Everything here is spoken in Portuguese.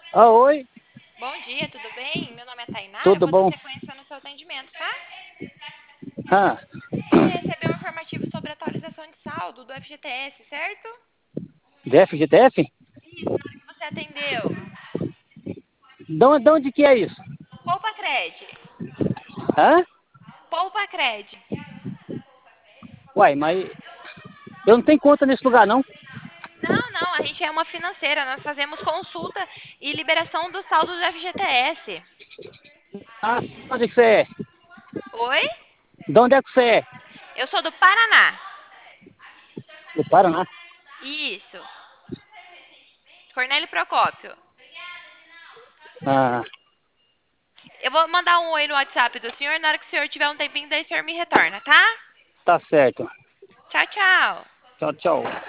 Ah, oi, Bom dia, tudo bem? Meu nome é Tainara, eu tudo vou dar bom? sequência no seu atendimento, tá? Ah, Você recebeu um informativo sobre atualização de saldo do FGTS, certo? do FGTS? Isso, na hora que você atendeu. De onde que é isso? Poupa Cred. Hã? Poupa Cred. Uai, mas eu não tenho conta nesse lugar, não. Não, não, a gente é uma financeira, nós fazemos consulta e liberação do saldo do FGTS. Ah, de onde que você é? Oi? De onde é que você é? Eu sou do Paraná. Do Paraná. Isso. Cornélio Procópio. Ah, Eu vou mandar um oi no WhatsApp do senhor, na hora que o senhor tiver um tempinho, daí o senhor me retorna, tá? tá certo. Tchau, tchau. Tchau, tchau.